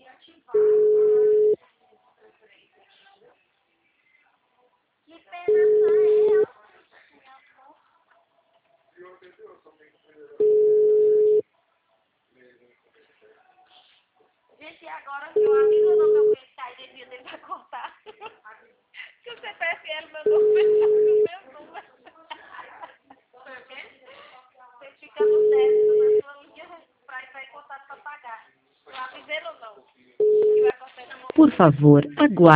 Que pena saiu. Gente, agora meu amigo não meu cliente tá aí dele, ele vai cortar. Se o CPFL mandou mensagem no meu número. Você fica no débito na sua linha pra entrar em contato pra pagar. Não avisei ou não? Que vai cortar na mão. Por favor, aguarde.